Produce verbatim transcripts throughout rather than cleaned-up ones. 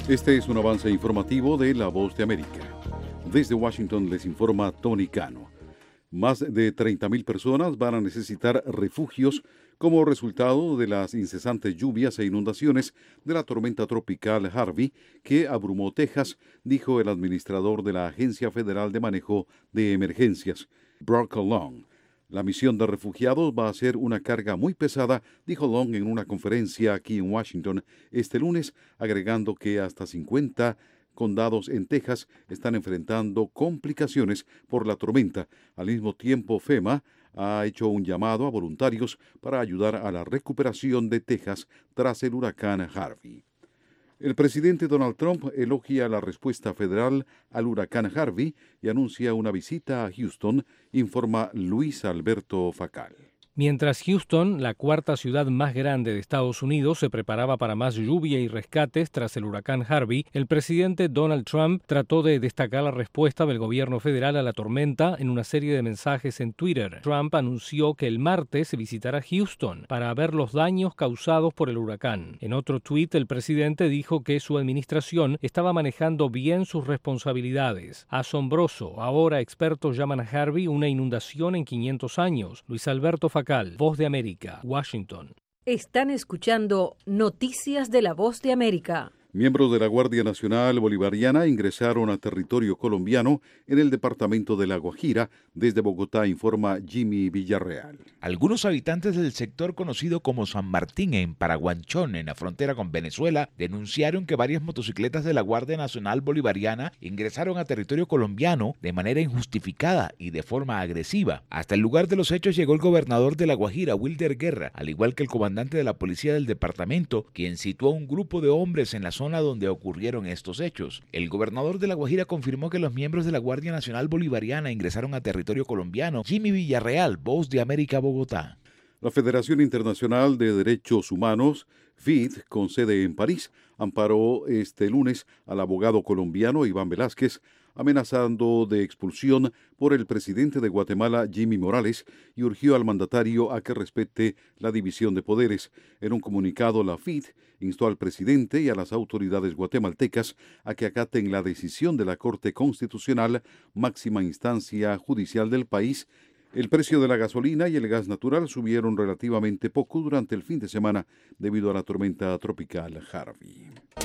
Este es un avance informativo de La Voz de América. Desde Washington les informa Tony Cano. Más de treinta mil personas van a necesitar refugios como resultado de las incesantes lluvias e inundaciones de la tormenta tropical Harvey que abrumó Texas, dijo el administrador de la Agencia Federal de Manejo de Emergencias, Brock Long. La misión de refugiados va a ser una carga muy pesada, dijo Long en una conferencia aquí en Washington este lunes, agregando que hasta cincuenta condados en Texas están enfrentando complicaciones por la tormenta. Al mismo tiempo, FEMA ha hecho un llamado a voluntarios para ayudar a la recuperación de Texas tras el huracán Harvey. El presidente Donald Trump elogia la respuesta federal al huracán Harvey y anuncia una visita a Houston, informa Luis Alberto Facal. Mientras Houston, la cuarta ciudad más grande de Estados Unidos, se preparaba para más lluvia y rescates tras el huracán Harvey, el presidente Donald Trump trató de destacar la respuesta del gobierno federal a la tormenta en una serie de mensajes en Twitter. Trump anunció que el martes visitará Houston para ver los daños causados por el huracán. En otro tuit, el presidente dijo que su administración estaba manejando bien sus responsabilidades. Asombroso, ahora expertos llaman a Harvey una inundación en quinientos años. Luis Alberto Facal, Voz de América, Washington. Están escuchando Noticias de la Voz de América. Miembros de la Guardia Nacional Bolivariana ingresaron a territorio colombiano en el departamento de La Guajira. Desde Bogotá informa Jimmy Villarreal. Algunos habitantes del sector conocido como San Martín en Paraguanchón, en la frontera con Venezuela, denunciaron que varias motocicletas de la Guardia Nacional Bolivariana ingresaron a territorio colombiano de manera injustificada y de forma agresiva. Hasta el lugar de los hechos llegó el gobernador de La Guajira, Wilder Guerra, al igual que el comandante de la policía del departamento, quien situó a un grupo de hombres en la zona donde ocurrieron estos hechos. El gobernador de La Guajira confirmó que los miembros de la Guardia Nacional Bolivariana ingresaron a territorio colombiano. Jimmy Villarreal, Voz de América, Bogotá. La Federación Internacional de Derechos Humanos, F I D, con sede en París, amparó este lunes al abogado colombiano Iván Velázquez, amenazando de expulsión por el presidente de Guatemala, Jimmy Morales, y urgió al mandatario a que respete la división de poderes. En un comunicado, la F I D instó al presidente y a las autoridades guatemaltecas a que acaten la decisión de la Corte Constitucional, máxima instancia judicial del país. El precio de la gasolina y el gas natural subieron relativamente poco durante el fin de semana debido a la tormenta tropical Harvey.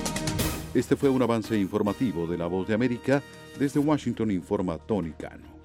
Este fue un avance informativo de La Voz de América. Desde Washington informa Tony Cano.